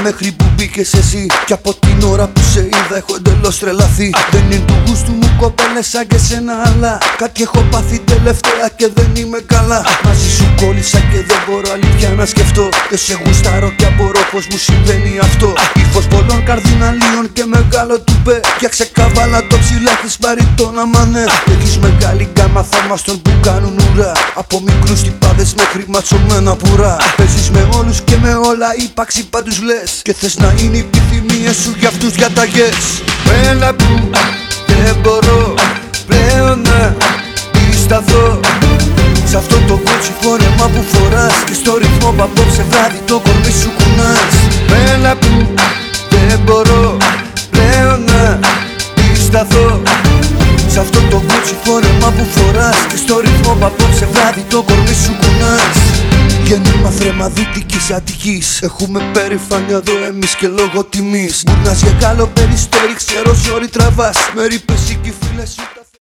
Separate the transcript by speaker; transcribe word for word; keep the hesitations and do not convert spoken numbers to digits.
Speaker 1: μέχρι που μπήκες εσύ. Κι από την ώρα που σε είδα έχω εντελώς τρελαθεί. Δεν είναι του γούστου μου κοπέλες σαν και σένα, αλλά κάτι έχω πάθει τελευταία και δεν είμαι καλά. Μαζί σου κόλλησα και δεν μπορώ αλήθεια να σκεφτώ. Και σε γουστάρω και απορώ πως μου συμβαίνει αυτό. Ύφος πολλών καρδιναλίων και μεγάλο τουπέ. Για ξεκαβάλα το ψηλά έχεις πάρει τον αμανέ. Έχεις μεγάλη γκάμα θαυμαστών που κάνουν ουρά. Από μικρούς τυπάδες μέχρι ματσωμένα πουρά. Παίζεις με όλους και με όλα, ύπαρξη πάντους λες. Και θες να είναι οι επιθυμίες σου για αυτούς διαταγές. Έλα που δεν μπορώ πλέον να σταθώ σ' αυτό το κότσι φόρεμα που φοράς. Και στο ρυθμό που απόψε βράδυ το κορμί σου κουνάς. Έλα που δεν μπορώ πλέον να σταθώ σ' αυτό το κότσι φόρεμα που φοράς. Και στο ρυθμό που απόψε βράδυ το κορμί σου κουνάς. Γέννημα θρέμα Δυτικής Αττικής. Έχουμε περηφάνεια εδώ εμείς και λόγω τιμής. Γουρνάς για καλό περιστέρι, ξέρω ζόρι τραβάς. Με ρήπες οι φίλες σου.